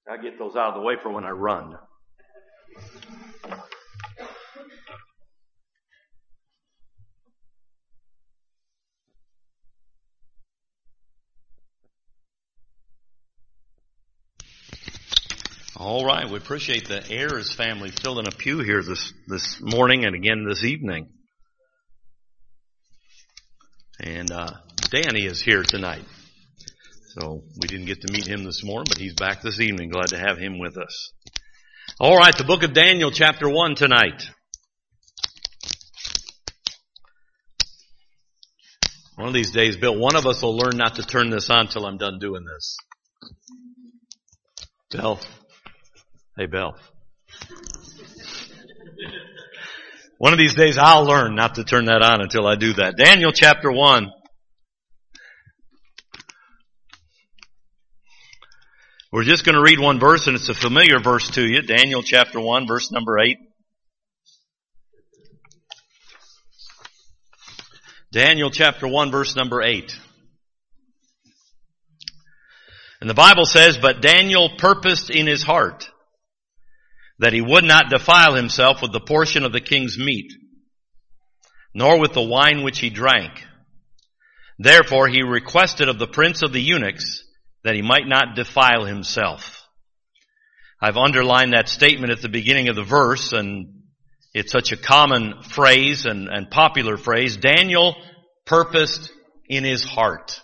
I get those out of the way for when I run. All right, we appreciate the Ayers family filling a pew here this morning and again this evening. And Danny is here tonight. So we didn't get to meet him this morning, but he's back this evening. Glad to have him with us. All right, the book of Daniel, chapter 1 tonight. One of these days, Bill, one of us will learn not to turn this on till I'm done doing this. Bill. Hey, Bill. One of these days I'll learn not to turn that on until I do that. Daniel chapter 1. We're just going to read one verse, and it's a familiar verse to you. Daniel chapter 1, verse number 8. Daniel chapter 1, verse number 8. And the Bible says, "But Daniel purposed in his heart that he would not defile himself with the portion of the king's meat, nor with the wine which he drank. Therefore he requested of the prince of the eunuchs that he might not defile himself." I've underlined that statement at the beginning of the verse, and it's such a common phrase and popular phrase. Daniel purposed in his heart.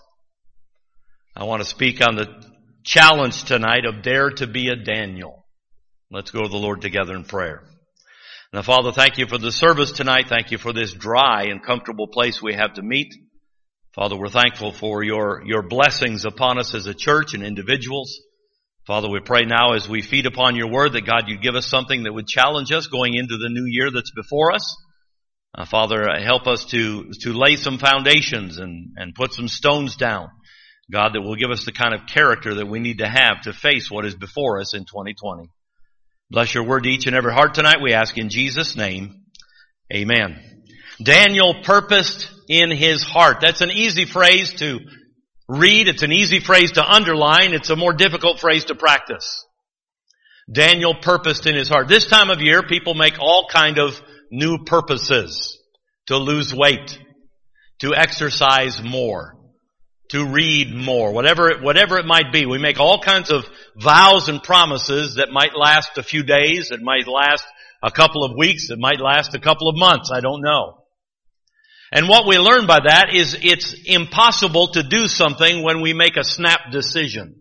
I want to speak on the challenge tonight of dare to be a Daniel. Let's go to the Lord together in prayer. Now, Father, thank you for the service tonight. Thank you for this dry and comfortable place we have to meet. Father, we're thankful for your blessings upon us as a church and individuals. Father, we pray now as we feed upon your word that, God, you'd give us something that would challenge us going into the new year that's before us. Father, help us to lay some foundations and put some stones down. God, that will give us the kind of character that we need to have to face what is before us in 2020. Bless your word to each and every heart tonight, we ask in Jesus' name. Amen. Daniel purposed in his heart. That's an easy phrase to read. It's an easy phrase to underline. It's a more difficult phrase to practice. Daniel purposed in his heart. This time of year, people make all kind of new purposes. To lose weight, to exercise more, to read more, whatever it might be. We make all kinds of vows and promises that might last a few days, it might last a couple of weeks, it might last a couple of months, I don't know. And what we learn by that is it's impossible to do something when we make a snap decision.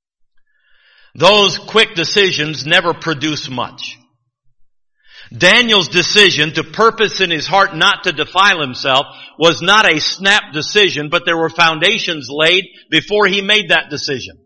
Those quick decisions never produce much. Daniel's decision to purpose in his heart not to defile himself was not a snap decision, but there were foundations laid before he made that decision.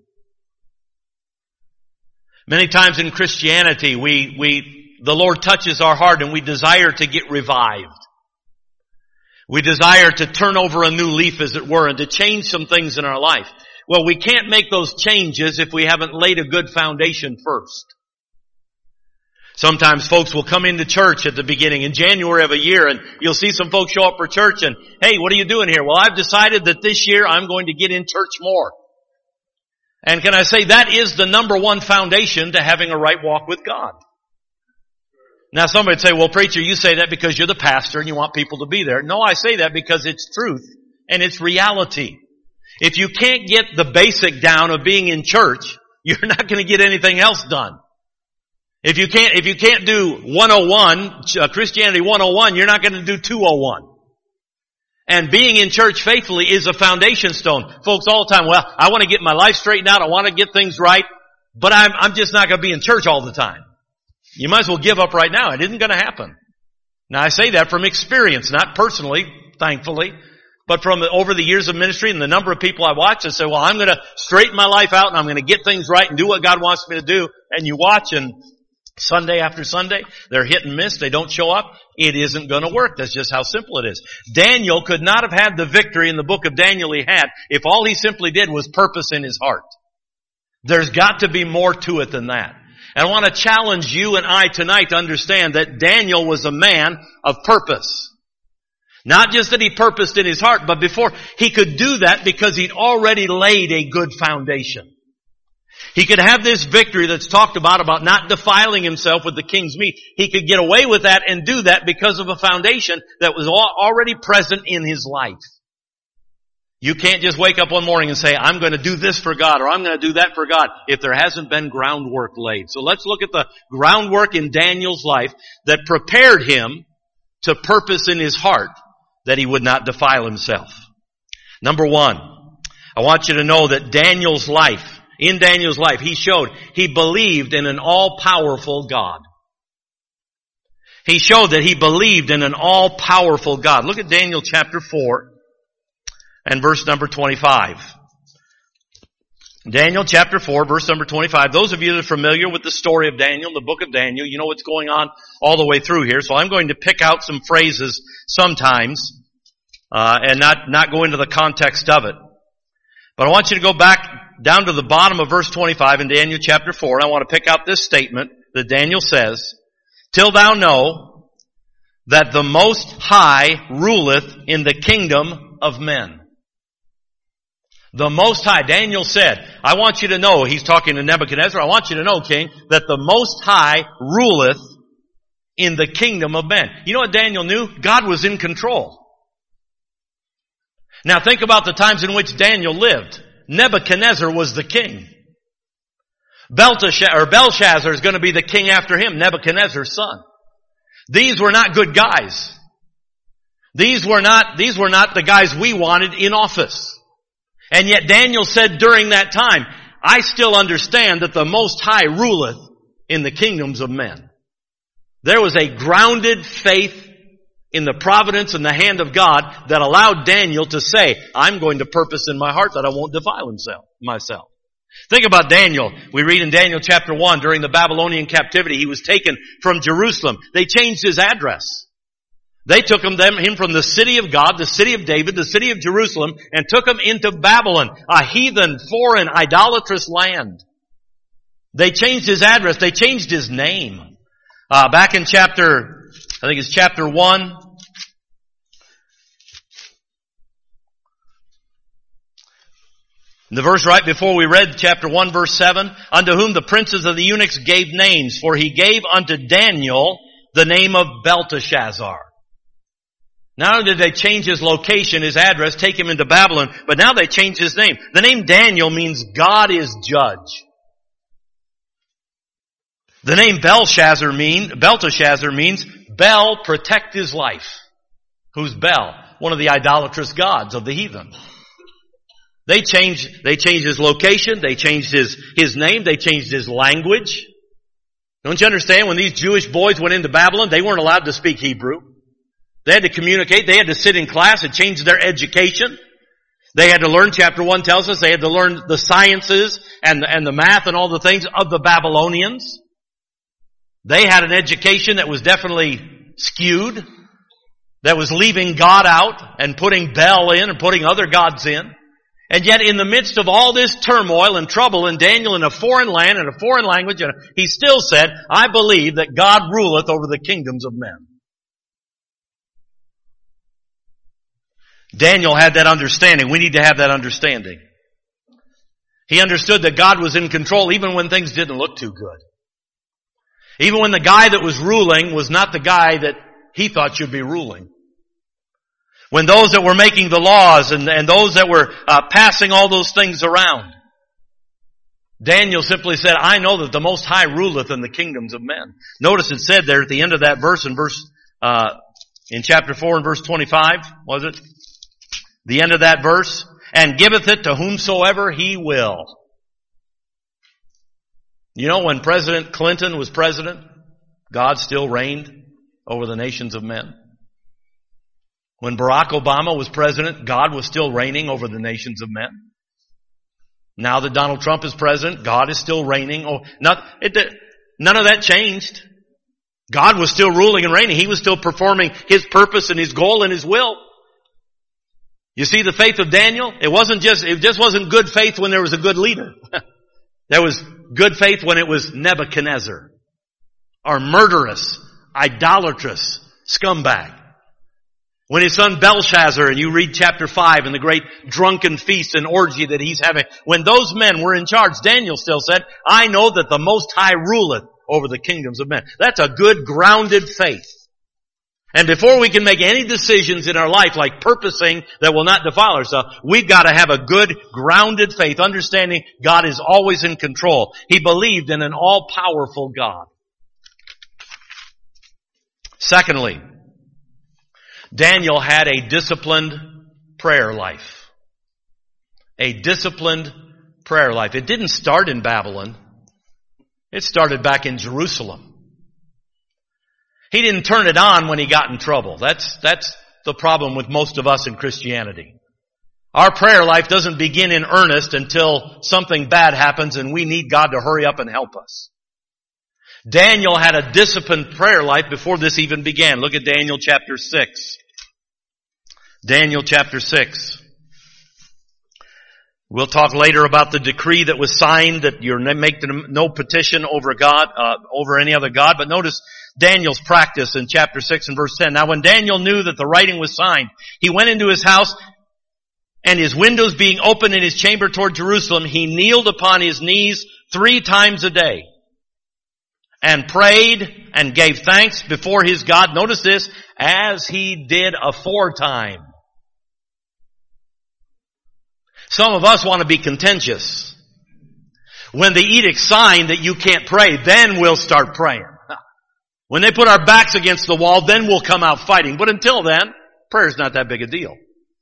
Many times in Christianity, the Lord touches our heart and we desire to get revived. We desire to turn over a new leaf, as it were, and to change some things in our life. Well, we can't make those changes if we haven't laid a good foundation first. Sometimes folks will come into church at the beginning in January of a year, and you'll see some folks show up for church and, "Hey, what are you doing here?" "Well, I've decided that this year I'm going to get in church more." And can I say that is the number one foundation to having a right walk with God. Now somebody would say, "Well, preacher, you say that because you're the pastor and you want people to be there." No, I say that because it's truth and it's reality. If you can't get the basic down of being in church, you're not going to get anything else done. If you can't do 101, Christianity 101, you're not going to do 201. And being in church faithfully is a foundation stone. Folks all the time, "Well, I want to get my life straightened out, I want to get things right, but I'm just not going to be in church all the time." You might as well give up right now. It isn't going to happen. Now I say that from experience, not personally, thankfully, but from over the years of ministry and the number of people I watch that say, "Well, I'm going to straighten my life out and I'm going to get things right and do what God wants me to do." And you watch, and Sunday after Sunday, they're hit and miss. They don't show up. It isn't going to work. That's just how simple it is. Daniel could not have had the victory in the book of Daniel he had if all he simply did was purpose in his heart. There's got to be more to it than that. And I want to challenge you and I tonight to understand that Daniel was a man of purpose. Not just that he purposed in his heart, but before he could do that because he'd already laid a good foundation. He could have this victory that's talked about not defiling himself with the king's meat. He could get away with that and do that because of a foundation that was already present in his life. You can't just wake up one morning and say, I'm going to do this for God or I'm going to do that for God if there hasn't been groundwork laid. So let's look at the groundwork in Daniel's life that prepared him to purpose in his heart that he would not defile himself. Number one, I want you to know that in Daniel's life, he believed in an all-powerful God. He showed that he believed in an all-powerful God. Look at Daniel chapter 4 and verse number 25. Daniel chapter 4, verse number 25. Those of you that are familiar with the story of Daniel, the book of Daniel, you know what's going on all the way through here. So I'm going to pick out some phrases sometimes, and not go into the context of it. But I want you to go back down to the bottom of verse 25 in Daniel chapter 4, and I want to pick out this statement that Daniel says, "Till thou know that the Most High ruleth in the kingdom of men." The Most High, Daniel said, I want you to know, he's talking to Nebuchadnezzar, I want you to know, king, that the Most High ruleth in the kingdom of men. You know what Daniel knew? God was in control. Now think about the times in which Daniel lived. Nebuchadnezzar was the king. Belshazzar is going to be the king after him, Nebuchadnezzar's son. These were not good guys. These were not the guys we wanted in office. And yet Daniel said during that time, I still understand that the Most High ruleth in the kingdoms of men. There was a grounded faith in the providence and the hand of God that allowed Daniel to say, I'm going to purpose in my heart that I won't defile myself. Think about Daniel. We read in Daniel chapter 1, during the Babylonian captivity, he was taken from Jerusalem. They changed his address. They took him from the city of God, the city of David, the city of Jerusalem, and took him into Babylon, a heathen, foreign, idolatrous land. They changed his address. They changed his name. Back in chapter 1. In the verse right before we read chapter 1 verse 7, unto whom the princes of the eunuchs gave names, for he gave unto Daniel the name of Belteshazzar. Not only did they change his location, his address, take him into Babylon, but now they changed his name. The name Daniel means God is judge. The name Belteshazzar means Bel, protect his life. Who's Bel? One of the idolatrous gods of the heathen. They changed his location, they changed his name, they changed his language. Don't you understand? When these Jewish boys went into Babylon, they weren't allowed to speak Hebrew. They had to communicate. They had to sit in class and change their education. They had to learn, chapter 1 tells us, they had to learn the sciences and the math and all the things of the Babylonians. They had an education that was definitely skewed, that was leaving God out and putting Bel in and putting other gods in. And yet in the midst of all this turmoil and trouble, and Daniel in a foreign land and a foreign language, he still said, I believe that God ruleth over the kingdoms of men. Daniel had that understanding. We need to have that understanding. He understood that God was in control even when things didn't look too good. Even when the guy that was ruling was not the guy that he thought should be ruling. When those that were making the laws and those that were passing all those things around, Daniel simply said, I know that the Most High ruleth in the kingdoms of men. Notice it said there at the end of that verse in chapter 4 and verse 25, was it? The end of that verse, and giveth it to whomsoever he will. You know, when President Clinton was president, God still reigned over the nations of men. When Barack Obama was president, God was still reigning over the nations of men. Now that Donald Trump is president, God is still reigning. None of that changed. God was still ruling and reigning. He was still performing his purpose and his goal and his will. You see the faith of Daniel? It just wasn't good faith when there was a good leader. There was good faith when it was Nebuchadnezzar, our murderous, idolatrous scumbag. When his son Belshazzar, and you read chapter 5 and the great drunken feast and orgy that he's having, when those men were in charge, Daniel still said, I know that the Most High ruleth over the kingdoms of men. That's a good grounded faith. And before we can make any decisions in our life like purposing that will not defile ourselves, we've got to have a good grounded faith, understanding God is always in control. He believed in an all-powerful God. Secondly, Daniel had a disciplined prayer life. A disciplined prayer life. It didn't start in Babylon. It started back in Jerusalem. He didn't turn it on when he got in trouble. That's the problem with most of us in Christianity. Our prayer life doesn't begin in earnest until something bad happens and we need God to hurry up and help us. Daniel had a disciplined prayer life before this even began. Look at Daniel chapter 6. Daniel chapter 6. We'll talk later about the decree that was signed that you're make no petition over God, over any other God. But notice Daniel's practice in chapter 6 and verse 10. Now when Daniel knew that the writing was signed, he went into his house, and his windows being open in his chamber toward Jerusalem, he kneeled upon his knees 3 times a day and prayed and gave thanks before his God. Notice this, as he did aforetime. Some of us want to be contentious. When the edict's signed that you can't pray, then we'll start praying. When they put our backs against the wall, then we'll come out fighting. But until then, prayer's not that big a deal.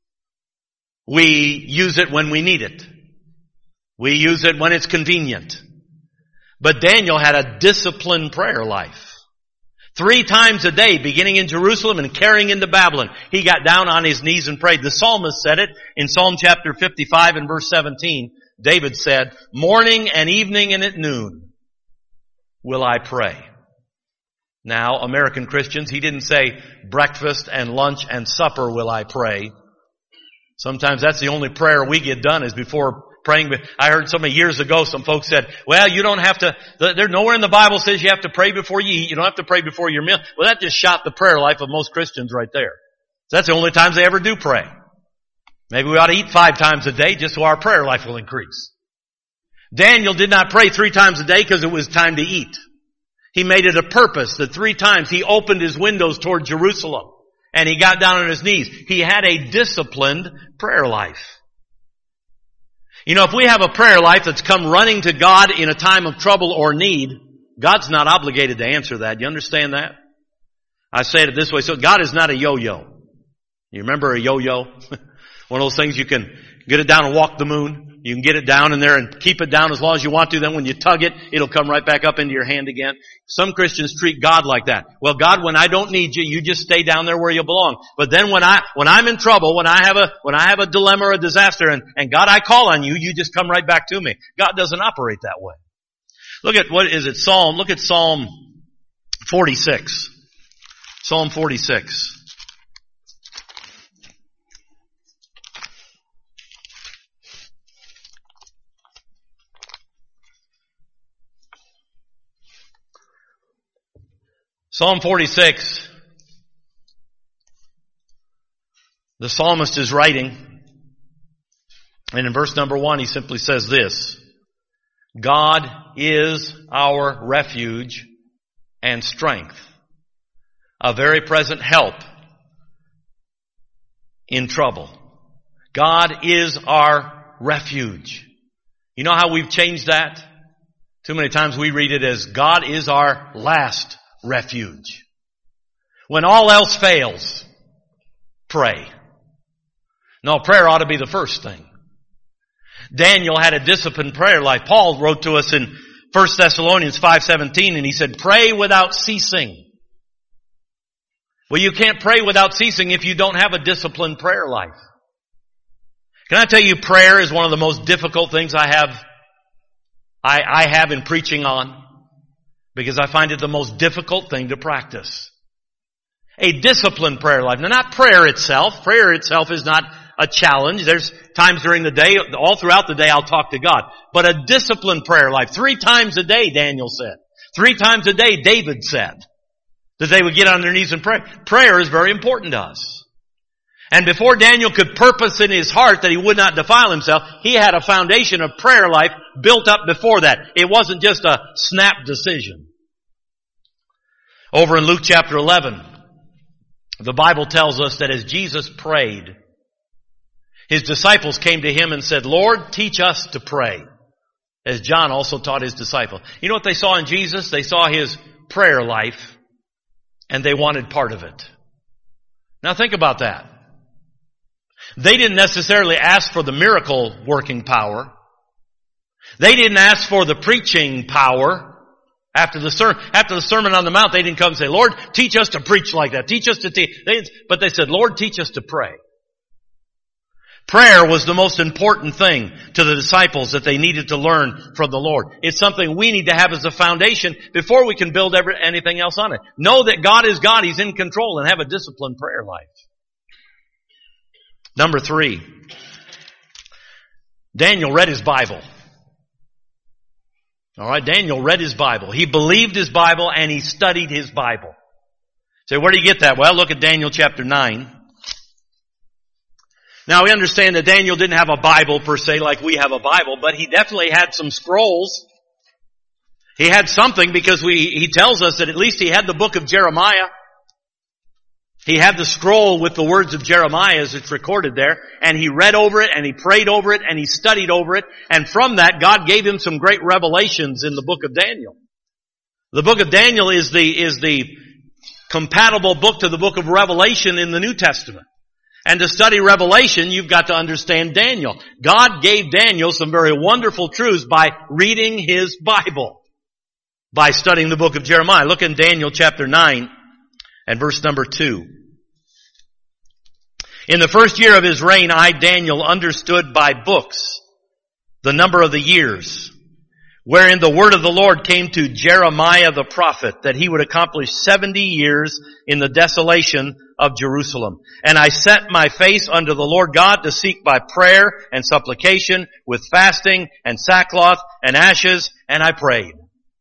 We use it when we need it. We use it when it's convenient. But Daniel had a disciplined prayer life. 3 times a day, beginning in Jerusalem and carrying into Babylon, he got down on his knees and prayed. The psalmist said it in Psalm chapter 55 and verse 17. David said, morning and evening and at noon will I pray. Now, American Christians, he didn't say breakfast and lunch and supper will I pray. Sometimes that's the only prayer we get done is before praying. I heard some years ago, some folks said, well, you don't have to, there's nowhere in the Bible says you have to pray before you eat. You don't have to pray before your meal. Well, that just shot the prayer life of most Christians right there. That's the only times they ever do pray. Maybe we ought to eat 5 times a day just so our prayer life will increase. Daniel did not pray 3 times a day because it was time to eat. He made it a purpose that 3 times he opened his windows toward Jerusalem and he got down on his knees. He had a disciplined prayer life. You know, if we have a prayer life that's come running to God in a time of trouble or need, God's not obligated to answer that. You understand that? I say it this way. So God is not a yo-yo. You remember a yo-yo? One of those things you can get it down and walk the moon. You can get it down in there and keep it down as long as you want to. Then when you tug it, it'll come right back up into your hand again. Some Christians treat God like that. Well, God, when I don't need you, you just stay down there where you belong. But then when I'm in trouble, when I have a dilemma or a disaster, and God, I call on you, you just come right back to me. God doesn't operate that way. Look at, look at Psalm 46. Psalm 46. Psalm 46, the psalmist is writing, and in verse number 1 he simply says this, God is our refuge and strength, a very present help in trouble. God is our refuge. You know how we've changed that? Too many times we read it as God is our last refuge. When all else fails, pray. No, prayer ought to be the first thing. Daniel had a disciplined prayer life. Paul wrote to us in 1 Thessalonians 5:17 and he said, pray without ceasing. Well, you can't pray without ceasing if you don't have a disciplined prayer life. Can I tell you, prayer is one of the most difficult things I have in preaching on. Because I find it the most difficult thing to practice. A disciplined prayer life. Now, not prayer itself. Prayer itself is not a challenge. There's times during the day, all throughout the day, I'll talk to God. But a disciplined prayer life. 3 times a day, Daniel said. 3 times a day, David said. That they would get on their knees and pray. Prayer is very important to us. And before Daniel could purpose in his heart that he would not defile himself, he had a foundation of prayer life built up before that. It wasn't just a snap decision. Over in Luke chapter 11, the Bible tells us that as Jesus prayed, his disciples came to him and said, Lord, teach us to pray, as John also taught his disciples. You know what they saw in Jesus? They saw his prayer life, and they wanted part of it. Now think about that. They didn't necessarily ask for the miracle working power. They didn't ask for the preaching power. After the Sermon on the Mount, they didn't come and say, Lord, teach us to preach like that. Teach us to teach. But they said, Lord, teach us to pray. Prayer was the most important thing to the disciples that they needed to learn from the Lord. It's something we need to have as a foundation before we can build anything else on it. Know that God is God. He's in control, and have a disciplined prayer life. Number 3, Daniel read his Bible. All right, Daniel read his Bible. He believed his Bible and he studied his Bible. Say, where do you get that? Well, look at Daniel chapter 9. Now, we understand that Daniel didn't have a Bible per se like we have a Bible, but he definitely had some scrolls. He had something because he tells us that at least he had the book of Jeremiah. He had the scroll with the words of Jeremiah as it's recorded there, and he read over it, and he prayed over it, and he studied over it, and from that, God gave him some great revelations in the book of Daniel. The book of Daniel is the compatible book to the book of Revelation in the New Testament. And to study Revelation, you've got to understand Daniel. God gave Daniel some very wonderful truths by reading his Bible, by studying the book of Jeremiah. Look in Daniel chapter 9. And verse number 2. In the first year of his reign, I, Daniel, understood by books the number of the years, wherein the word of the Lord came to Jeremiah the prophet, that he would accomplish 70 years in the desolation of Jerusalem. And I set my face unto the Lord God to seek by prayer and supplication with fasting and sackcloth and ashes, and I prayed.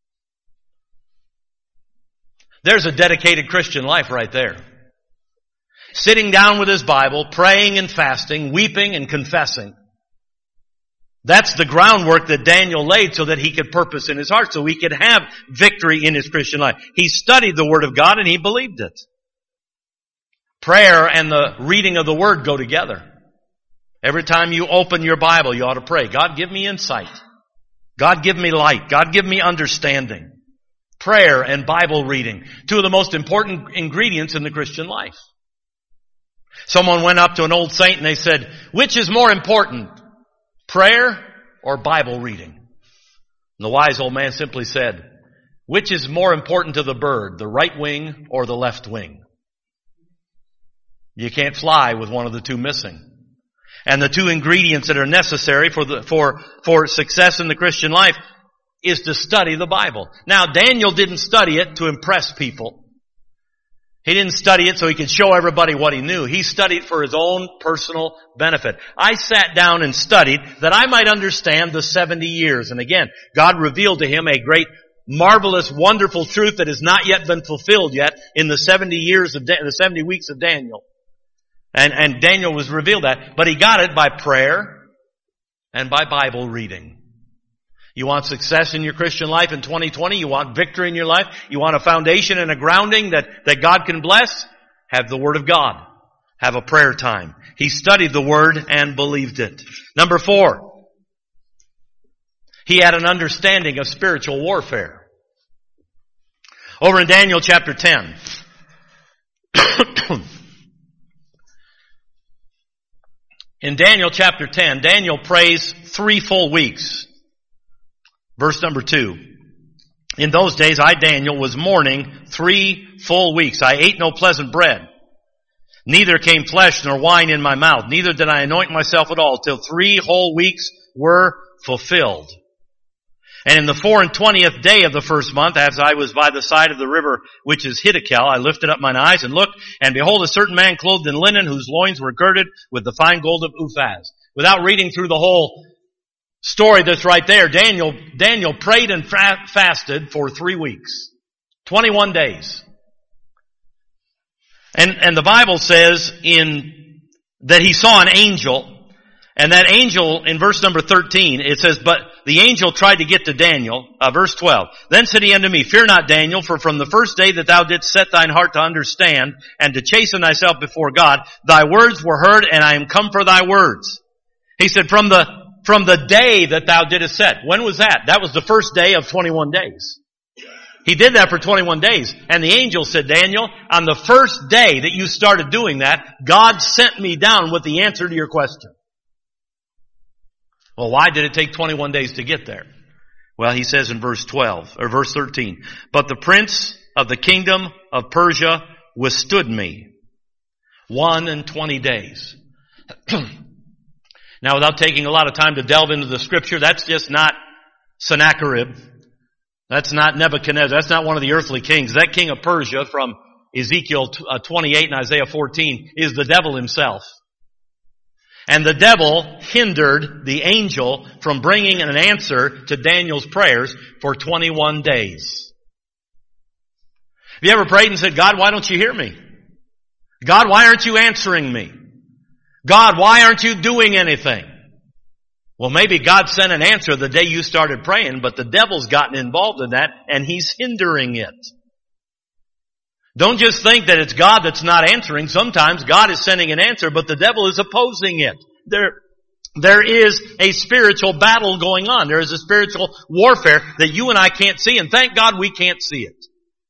There's a dedicated Christian life right there. Sitting down with his Bible, praying and fasting, weeping and confessing. That's the groundwork that Daniel laid so that he could purpose in his heart, so he could have victory in his Christian life. He studied the Word of God and he believed it. Prayer and the reading of the Word go together. Every time you open your Bible, you ought to pray, God, give me insight. God, give me light. God, give me understanding. Prayer and Bible reading, two of the most important ingredients in the Christian life. Someone went up to an old saint and they said, which is more important, prayer or Bible reading? And the wise old man simply said, which is more important to the bird, the right wing or the left wing? You can't fly with one of the two missing. And the two ingredients that are necessary for success in the Christian life is to study the Bible. Now, Daniel didn't study it to impress people. He didn't study it so he could show everybody what he knew. He studied for his own personal benefit. I sat down and studied that I might understand the 70 years. And again, God revealed to him a great, marvelous, wonderful truth that has not yet been fulfilled yet in the 70 years of the 70 weeks of Daniel. And Daniel was revealed that. But he got it by prayer and by Bible reading. You want success in your Christian life in 2020? You want victory in your life? You want a foundation and a grounding that God can bless? Have the Word of God. Have a prayer time. He studied the Word and believed it. Number 4. He had an understanding of spiritual warfare. Over in Daniel chapter 10. In Daniel chapter 10, Daniel prays 3 full weeks. Verse number 2. In those days I, Daniel, was mourning 3 full weeks. I ate no pleasant bread. Neither came flesh nor wine in my mouth. Neither did I anoint myself at all till 3 whole weeks were fulfilled. And in the 24th day of the first month, as I was by the side of the river, which is Hiddekel, I lifted up mine eyes and looked, and behold, a certain man clothed in linen, whose loins were girded with the fine gold of Uphaz. Without reading through the whole story that's right there, Daniel prayed and fasted for 3 weeks. 21 days. And the Bible says in that he saw an angel, and that angel, in verse number 13, it says, but the angel tried to get to Daniel, verse 12. Then said he unto me, fear not, Daniel, for from the first day that thou didst set thine heart to understand, and to chasten thyself before God, thy words were heard, and I am come for thy words. He said, from the day that thou didst set. When was that? That was the first day of 21 days. He did that for 21 days. And the angel said, Daniel, on the first day that you started doing that, God sent me down with the answer to your question. Well, why did it take 21 days to get there? Well, he says in verse 13, but the prince of the kingdom of Persia withstood me 21 days. Now, without taking a lot of time to delve into the scripture, that's just not Sennacherib. That's not Nebuchadnezzar. That's not one of the earthly kings. That king of Persia from Ezekiel 28 and Isaiah 14 is the devil himself. And the devil hindered the angel from bringing an answer to Daniel's prayers for 21 days. Have you ever prayed and said, God, why don't you hear me? God, why aren't you answering me? God, why aren't you doing anything? Well, maybe God sent an answer the day you started praying, but the devil's gotten involved in that and he's hindering it. Don't just think that it's God that's not answering. Sometimes God is sending an answer, but the devil is opposing it. There is a spiritual battle going on. There is a spiritual warfare that you and I can't see, and thank God we can't see it.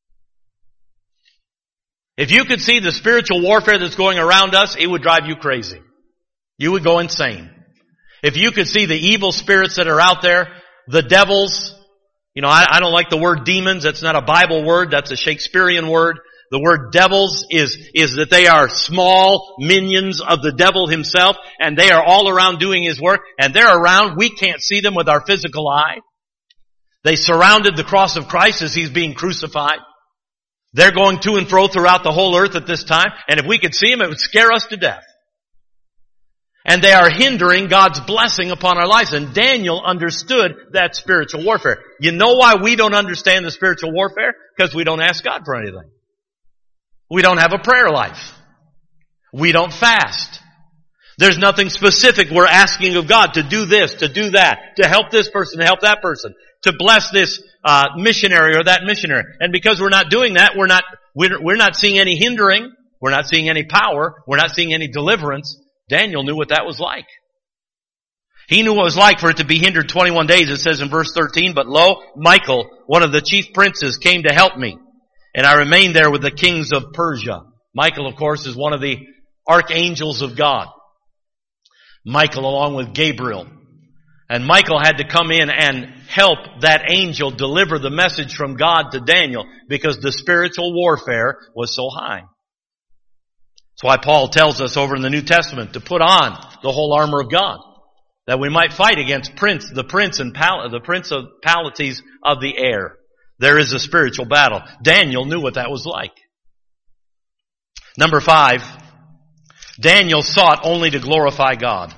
If you could see the spiritual warfare that's going around us, it would drive you crazy. You would go insane. If you could see the evil spirits that are out there, the devils, I don't like the word demons. That's not a Bible word. That's a Shakespearean word. The word devils is that they are small minions of the devil himself, and they are all around doing his work, and they're around. We can't see them with our physical eye. They surrounded the cross of Christ as he's being crucified. They're going to and fro throughout the whole earth at this time, and if we could see them, it would scare us to death. And they are hindering God's blessing upon our lives. And Daniel understood that spiritual warfare. You know why we don't understand the spiritual warfare? Because we don't ask God for anything. We don't have a prayer life. We don't fast. There's nothing specific we're asking of God to do this, to do that, to help this person, to help that person, to bless this missionary or that missionary. And because we're not doing that, we're not seeing any hindering. We're not seeing any power. We're not seeing any deliverance. Daniel knew what that was like. He knew what it was like for it to be hindered 21 days. It says in verse 13, but lo, Michael, one of the chief princes, came to help me. And I remained there with the kings of Persia. Michael, of course, is one of the archangels of God. Michael along with Gabriel. And Michael had to come in and help that angel deliver the message from God to Daniel because the spiritual warfare was so high. That's why Paul tells us over in the New Testament to put on the whole armor of God, that we might fight against the principalities of the air. There is a spiritual battle. Daniel knew what that was like. Number 5, Daniel sought only to glorify God.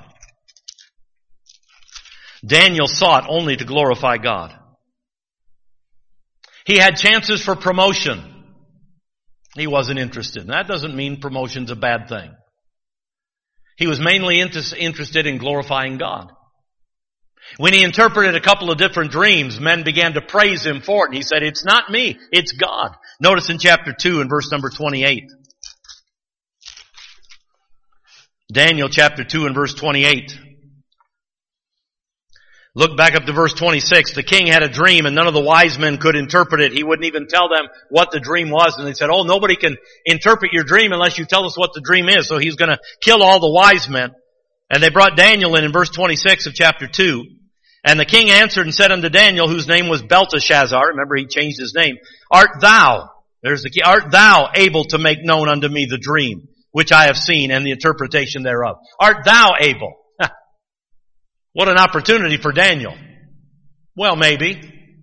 Daniel sought only to glorify God. He had chances for promotion. He wasn't interested. And that doesn't mean promotion's a bad thing. He was mainly interested in glorifying God. When he interpreted a couple of different dreams, men began to praise him for it. And he said, it's not me, it's God. Notice in chapter 2 and verse number 28. Daniel chapter 2 and verse 28. Look back up to verse 26. The king had a dream and none of the wise men could interpret it. He wouldn't even tell them what the dream was. And they said, oh, nobody can interpret your dream unless you tell us what the dream is. So he's going to kill all the wise men. And they brought Daniel in verse 26 of chapter 2. And the king answered and said unto Daniel, whose name was Belteshazzar, remember he changed his name, art thou able to make known unto me the dream which I have seen and the interpretation thereof? Art thou able? What an opportunity for Daniel. Well, maybe.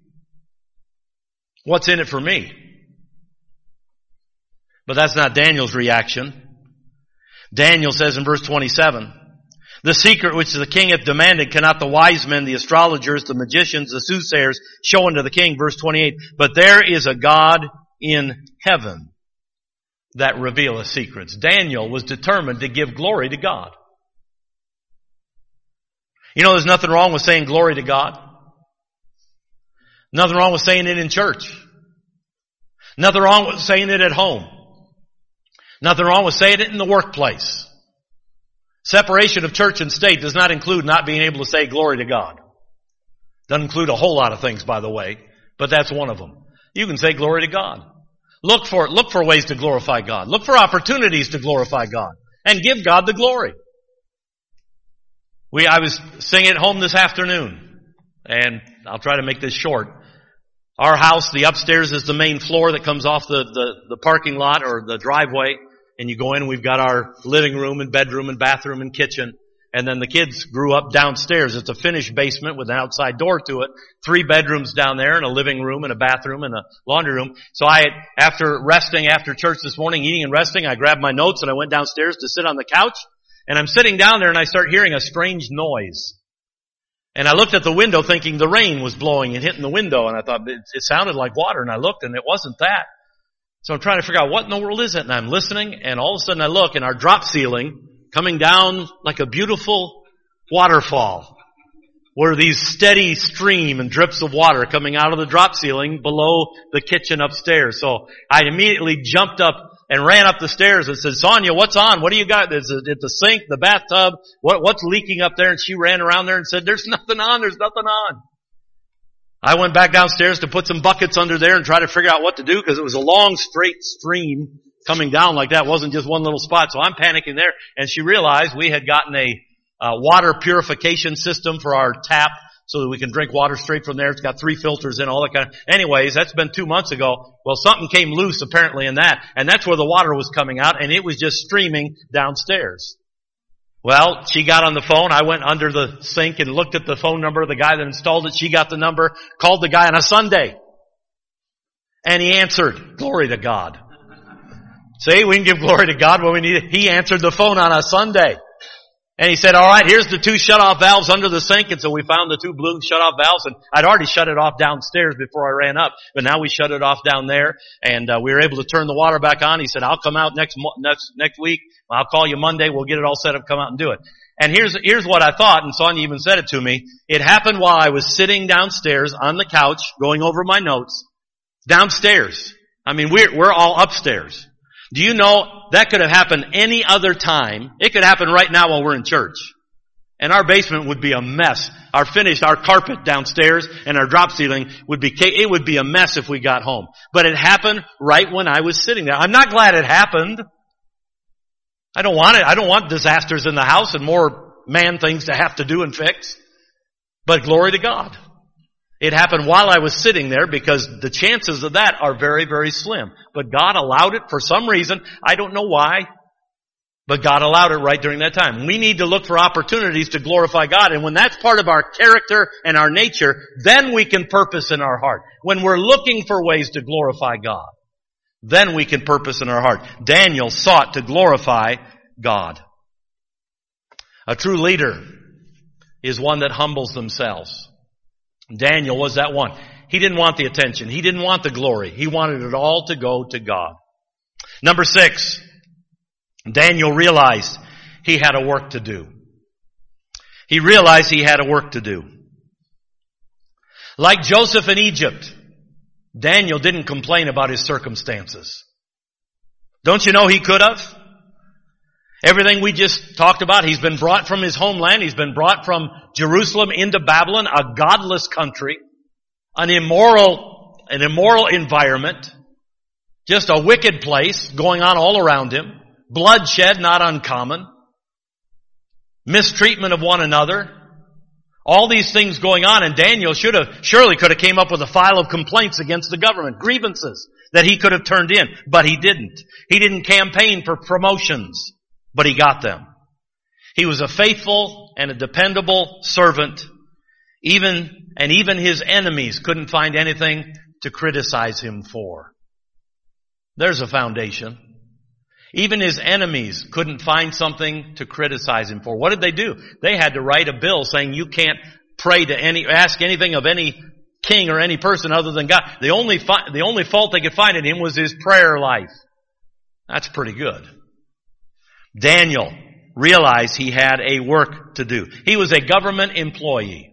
What's in it for me? But that's not Daniel's reaction. Daniel says in verse 27, the secret which the king hath demanded cannot the wise men, the astrologers, the magicians, the soothsayers show unto the king. Verse 28, but there is a God in heaven that revealeth secrets. Daniel was determined to give glory to God. You know, there's nothing wrong with saying glory to God. Nothing wrong with saying it in church. Nothing wrong with saying it at home. Nothing wrong with saying it in the workplace. Separation of church and state does not include not being able to say glory to God. Doesn't include a whole lot of things, by the way, but that's one of them. You can say glory to God. Look for ways to glorify God. Look for opportunities to glorify God and give God the glory. I was singing at home this afternoon, and I'll try to make this short. Our house, the upstairs is the main floor that comes off the parking lot or the driveway, and you go in and we've got our living room and bedroom and bathroom and kitchen. And then the kids grew up downstairs. It's a finished basement with an outside door to it. 3 bedrooms down there and a living room and a bathroom and a laundry room. So after church this morning, eating and resting, I grabbed my notes and I went downstairs to sit on the couch. And I'm sitting down there and I start hearing a strange noise. And I looked at the window thinking the rain was blowing and hitting the window. And I thought it sounded like water. And I looked and it wasn't that. So I'm trying to figure out what in the world is it. And I'm listening and all of a sudden I look and our drop ceiling coming down like a beautiful waterfall, where these steady stream and drips of water coming out of the drop ceiling below the kitchen upstairs. So I immediately jumped up and ran up the stairs and said, Sonia, what's on? What do you got? Is it the sink, the bathtub? What's leaking up there? And she ran around there and said, there's nothing on. I went back downstairs to put some buckets under there and try to figure out what to do because it was a long straight stream coming down like that. It wasn't just one little spot. So I'm panicking there. And she realized we had gotten a water purification system for our tap so that we can drink water straight from there. It's got 3 filters in, all that kind of. Anyways, that's been 2 months ago. Well, something came loose apparently in that. And that's where the water was coming out and it was just streaming downstairs. Well, she got on the phone. I went under the sink and looked at the phone number of the guy that installed it. She got the number, called the guy on a Sunday. And he answered. Glory to God. See, we can give glory to God when we need it. He answered the phone on a Sunday. And he said, all right, here's the 2 shut-off valves under the sink. And so we found the 2 blue shut-off valves. And I'd already shut it off downstairs before I ran up. But now we shut it off down there. And we were able to turn the water back on. He said, I'll come out next week. I'll call you Monday. We'll get it all set up, come out and do it. And here's what I thought. And Sonia even said it to me. It happened while I was sitting downstairs on the couch going over my notes. Downstairs. I mean, we're all upstairs. Do you know that could have happened any other time? It could happen right now while we're in church. And our basement would be a mess. Our carpet downstairs and our drop ceiling would be a mess if we got home. But it happened right when I was sitting there. I'm not glad it happened. I don't want it. I don't want disasters in the house and more man things to have to do and fix. But glory to God. It happened while I was sitting there because the chances of that are very, very slim. But God allowed it for some reason. I don't know why. But God allowed it right during that time. We need to look for opportunities to glorify God. And when that's part of our character and our nature, then we can purpose in our heart. When we're looking for ways to glorify God, then we can purpose in our heart. Daniel sought to glorify God. A true leader is one that humbles themselves. Daniel was that one. He didn't want the attention. He didn't want the glory. He wanted it all to go to God. Number 6, Daniel realized he had a work to do. He realized he had a work to do. Like Joseph in Egypt, Daniel didn't complain about his circumstances. Don't you know he could have? Everything we just talked about, he's been brought from his homeland. He's been brought from Jerusalem into Babylon, a godless country, an immoral environment, just a wicked place going on all around him, bloodshed not uncommon, mistreatment of one another, all these things going on, and Daniel surely could have came up with a file of complaints against the government, grievances that he could have turned in, but he didn't. He didn't campaign for promotions. But he got them. He was a faithful and a dependable servant. Even his enemies couldn't find anything to criticize him for. There's a foundation. Even his enemies couldn't find something to criticize him for. What did they do? They had to write a bill saying you can't ask anything of any king or any person other than God. The only fault they could find in him was his prayer life. That's pretty good. Daniel realized he had a work to do. He was a government employee.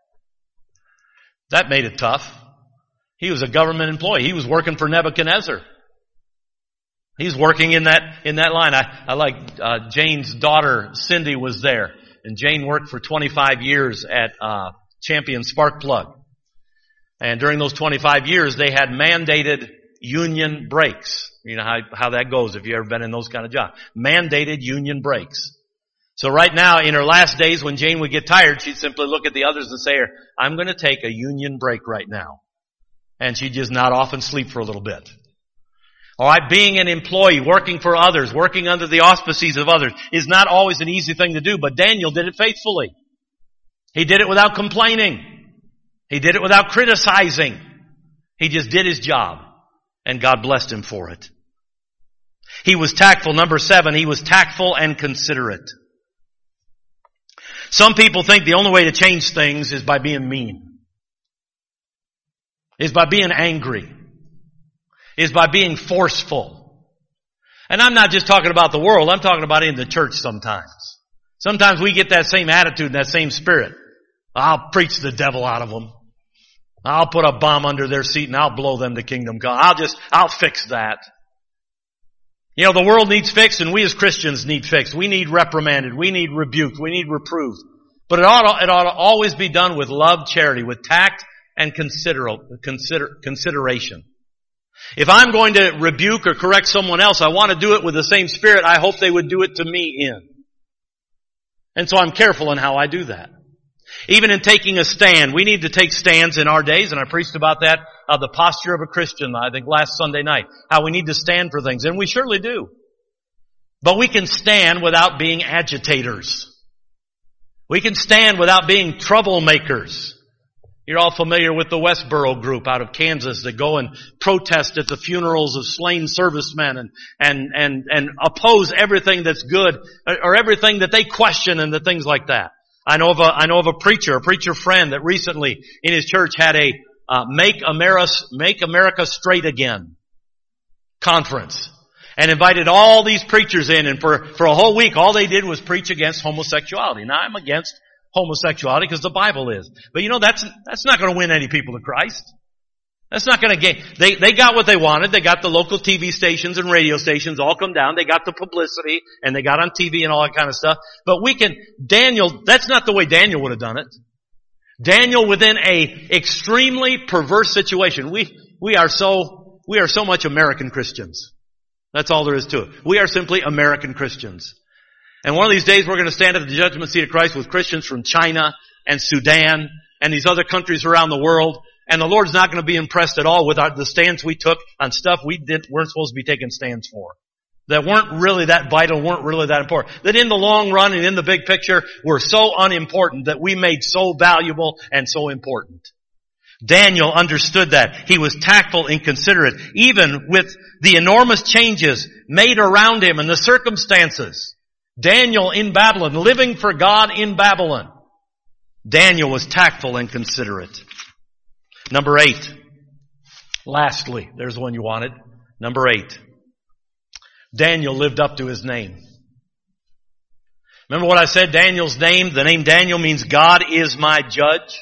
That made it tough. He was a government employee. He was working for Nebuchadnezzar. He's working in that line. I like Jane's daughter Cindy was there, and Jane worked for 25 years at Champion Spark Plug. And during those 25 years, they had mandated union breaks. You know how that goes if you've ever been in those kind of jobs. Mandated union breaks. So right now, in her last days, when Jane would get tired, she'd simply look at the others and say, I'm going to take a union break right now. And she'd just nod off and sleep for a little bit. All right, being an employee, working for others, working under the auspices of others is not always an easy thing to do, but Daniel did it faithfully. He did it without complaining. He did it without criticizing. He just did his job, and God blessed him for it. He was tactful. Number 7, he was tactful and considerate. Some people think the only way to change things is by being mean, is by being angry, is by being forceful. And I'm not just talking about the world, I'm talking about in the church sometimes. Sometimes we get that same attitude and that same spirit. I'll preach the devil out of them. I'll put a bomb under their seat and I'll blow them to kingdom come. I'll fix that. You know, the world needs fixed and we as Christians need fixed. We need reprimanded. We need rebuked. We need reproved. But it ought to always be done with love, charity, with tact and consideration. If I'm going to rebuke or correct someone else, I want to do it with the same spirit I hope they would do it to me in. And so I'm careful in how I do that. Even in taking a stand, we need to take stands in our days, and I preached about that, the posture of a Christian, I think last Sunday night, how we need to stand for things, and we surely do. But we can stand without being agitators. We can stand without being troublemakers. You're all familiar with the Westboro group out of Kansas that go and protest at the funerals of slain servicemen and oppose everything that's good or everything that they question and the things like that. I know of a preacher friend that recently in his church had a Make America Straight Again conference and invited all these preachers in, and for a whole week all they did was preach against homosexuality. Now I'm against homosexuality because the Bible is. But you know, that's not going to win any people to Christ. That's not going to get, they got what they wanted. They got the local TV stations and radio stations all come down. They got the publicity and they got on TV and all that kind of stuff. But that's not the way Daniel would have done it. Daniel, within a extremely perverse situation, we are so much American Christians. That's all there is to it. We are simply American Christians. And one of these days we're going to stand at the judgment seat of Christ with Christians from China and Sudan and these other countries around the world. And the Lord's not going to be impressed at all with the stands we took on stuff weren't supposed to be taking stands for. That weren't really that vital, weren't really that important. That in the long run and in the big picture were so unimportant that we made so valuable and so important. Daniel understood that. He was tactful and considerate, even with the enormous changes made around him and the circumstances. Daniel in Babylon, living for God in Babylon. Daniel was tactful and considerate. Number 8. Lastly, there's the one you wanted. Number 8. Daniel lived up to his name. Remember what I said? Daniel's name, the name Daniel means God is my judge.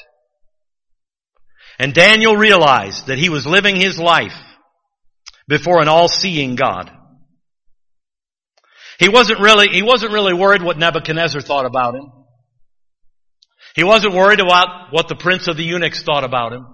And Daniel realized that he was living his life before an all-seeing God. He wasn't really worried what Nebuchadnezzar thought about him. He wasn't worried about what the prince of the eunuchs thought about him.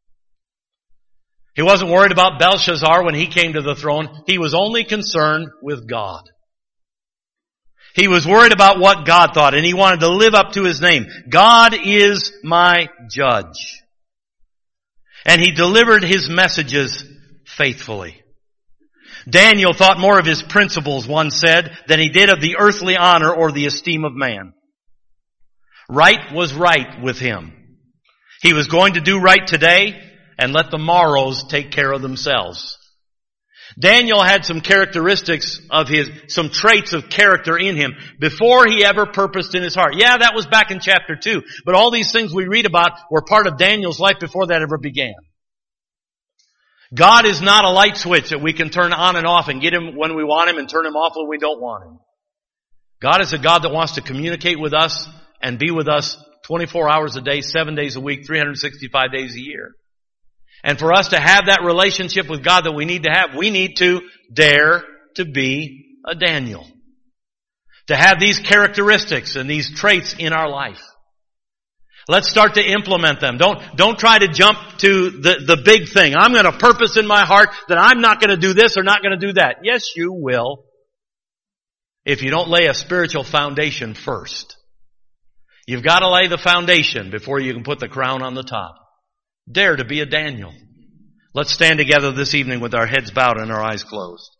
He wasn't worried about Belshazzar when he came to the throne. He was only concerned with God. He was worried about what God thought, and he wanted to live up to his name. God is my judge. And he delivered his messages faithfully. Daniel thought more of his principles, one said, than he did of the earthly honor or the esteem of man. Right was right with him. He was going to do right today and let the morrows take care of themselves. Daniel had some characteristics some traits of character in him before he ever purposed in his heart. Yeah, that was back in chapter 2. But all these things we read about were part of Daniel's life before that ever began. God is not a light switch that we can turn on and off and get Him when we want Him and turn Him off when we don't want Him. God is a God that wants to communicate with us and be with us 24 hours a day, 7 days a week, 365 days a year. And for us to have that relationship with God that we need to have, we need to dare to be a Daniel. To have these characteristics and these traits in our life. Let's start to implement them. Don't try to jump to the big thing. I'm going to purpose in my heart that I'm not going to do this or not going to do that. Yes, you will. If you don't lay a spiritual foundation first. You've got to lay the foundation before you can put the crown on the top. Dare to be a Daniel. Let's stand together this evening with our heads bowed and our eyes closed.